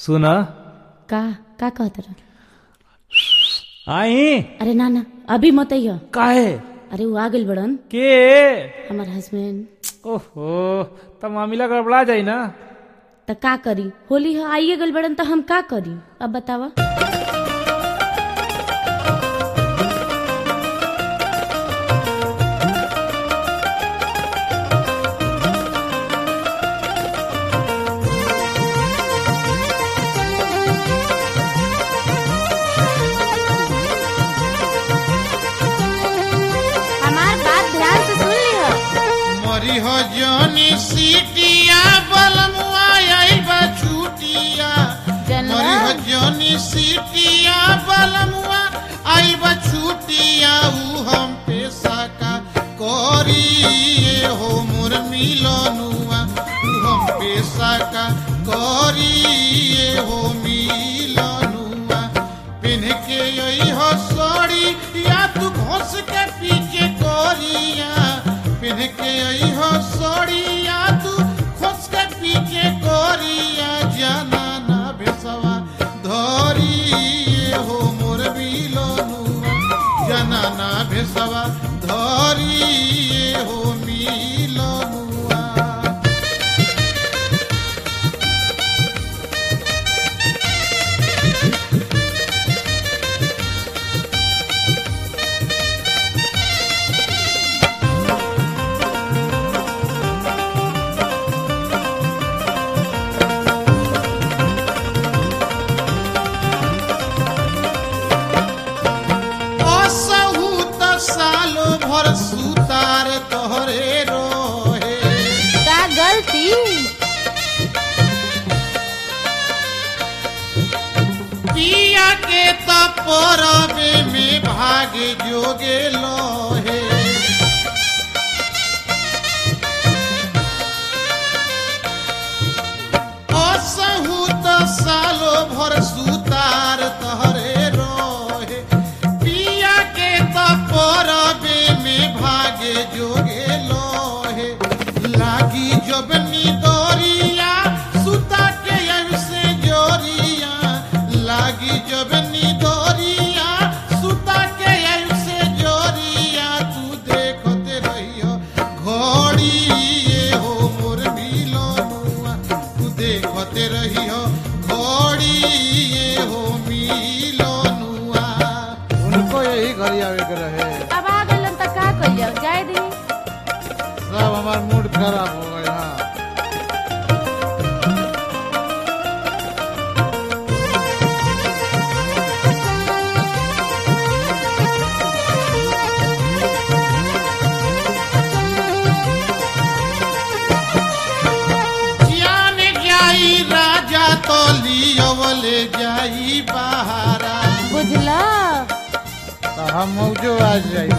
सुन का कहत रहा? आई अरे ना ना अभी मत आइयो। काहे अरे वो आ गइल बड़न के हमार हस्बैंड। ओहो तब मामला गड़बड़ा जाई ना। त का करी, होली है आइए गइल बड़न त हम का करी अब बतावा। हो जोनी सीटिया बलमुआ आई बा छूटिया मरी हो जोनी सीटिया बलमुआ आई बा छूटिया ऊ हम पैसा का कोरी हो मोर मिलनुआ ऊ हम पैसा का कोरी हो मिलनुआ पिन के यही हो सोड़ी या तू घोस के पीछे कोरिया पिन के यही हो सोड़िया तू खोस के पीछे कोरिया जाना ना भेसवा धोरी हो मोर मिलनुआ जाना ना भेसवा धोरी हो मिलनुआ। सालो भर सुतार तोहरे रोहे का गलती पिया के तो परबे में भागे जोगे लोहे असहू तो सालो भर सुतार तोहरे रोहे पिया के तो परबे में भागे जोगे लोहे लागी जब निदोरिया सुता के से जोरिया लागी जब निदोरिया सुता के से जोरिया तू देखते रहियो घोड़ी हो मोर मिलनुआ तू देखते रहियो घोड़ी हो मिलनुआ। उनको यही घड़ी आवे के रहे। अब आ गइलन त का कइल जाए दी। सब हमार मूड खराब हो गया। जाने जाई राजा तो लियोले जाई बहारा बुझला तो हम मौजो आ जाई।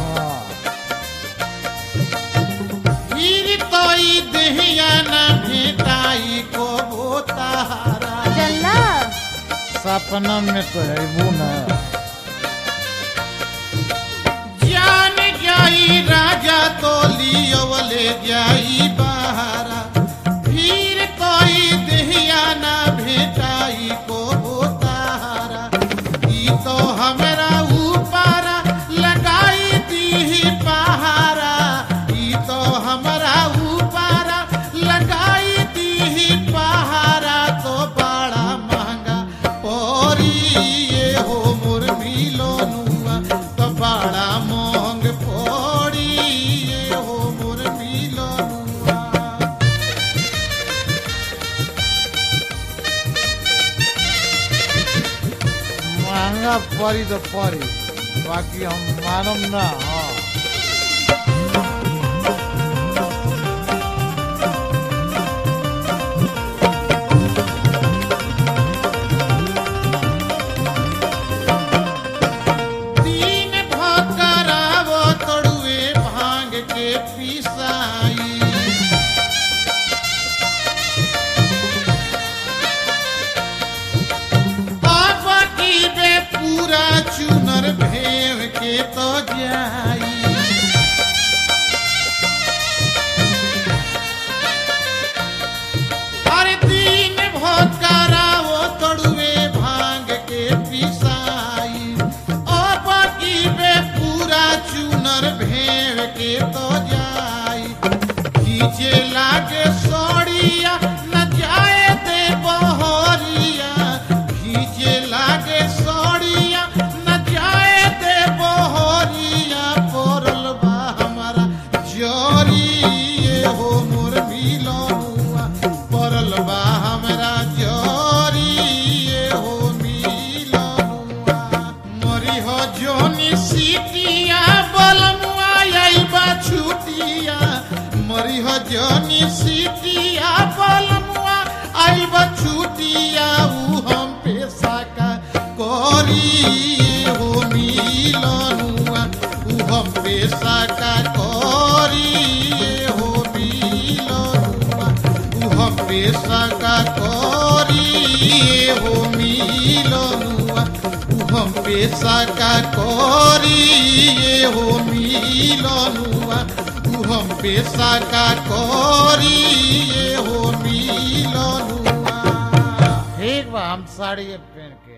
फिर तोई देहिया ना भेटाई को बोतारा चलना सपना में तो है वो ना। जान जाई राजा तो लियोले जाई बहारा फिर तोई देहिया ना भेटाई को बोतारा ई तो हमरा ऊपारा लगाई दी पहारा ई तो हमरा ऊपारा लगाई दी पहारा तो बड़ा महंगा पोरी हो मोर मिलनुआ तो बड़ा महंग पोरी हो मोर मिलनुआ। महंगा पड़ी तो पड़ी बाकी हम मानम ना। हाँ तीन भकरावो तड़ुए भांग के पिसाई बाबा की बे पूरा चुनर भेव के तो जा ये हो मिलनुआ उ हम पेशा का करी ये हो मिलनुआ उ हम पेशा का करी ये हो मिलनुआ उ हम पेशा का करी ये हो मिलनुआ उ हम पेशा का करी ये हो मिलनुआ। ठीक बा हम साड़ी पहन के